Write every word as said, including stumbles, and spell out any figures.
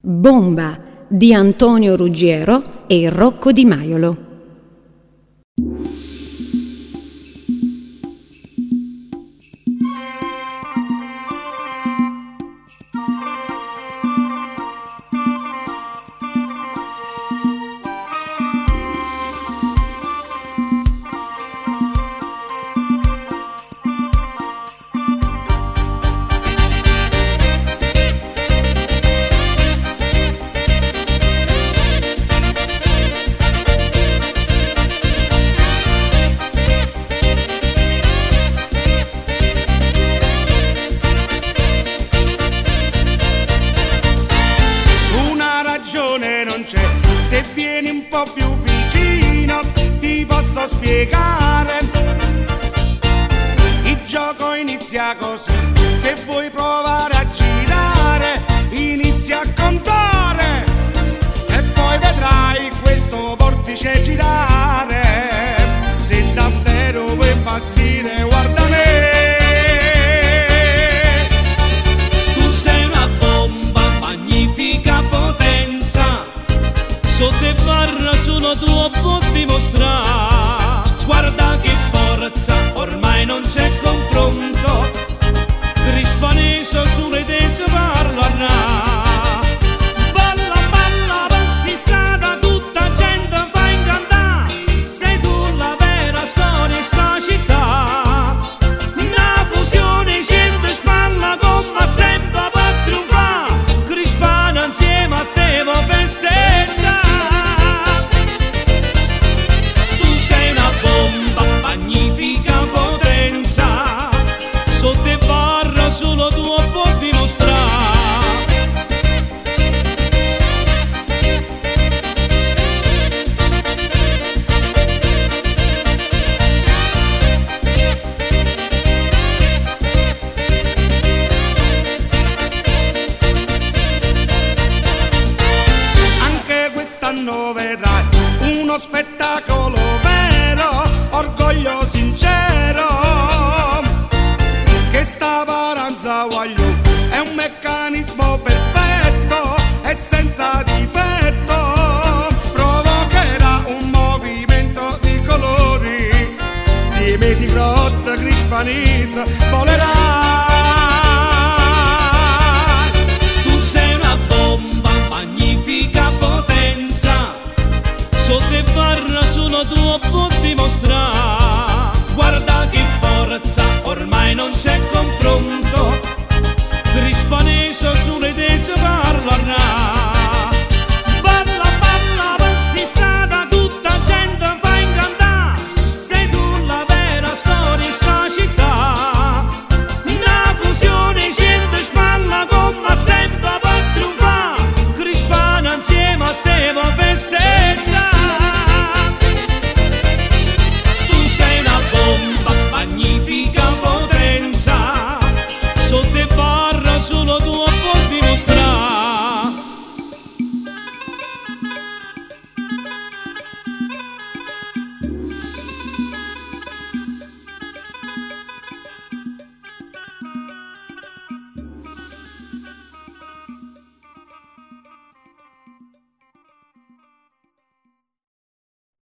Bomba di Antonio Ruggiero e Rocco Di Maiolo. Non c'è, se vieni un po' più vicino ti posso spiegare. Il gioco inizia così, se vuoi provare a girare inizia a contare e poi vedrai questo vortice girare. Se davvero vuoi impazzire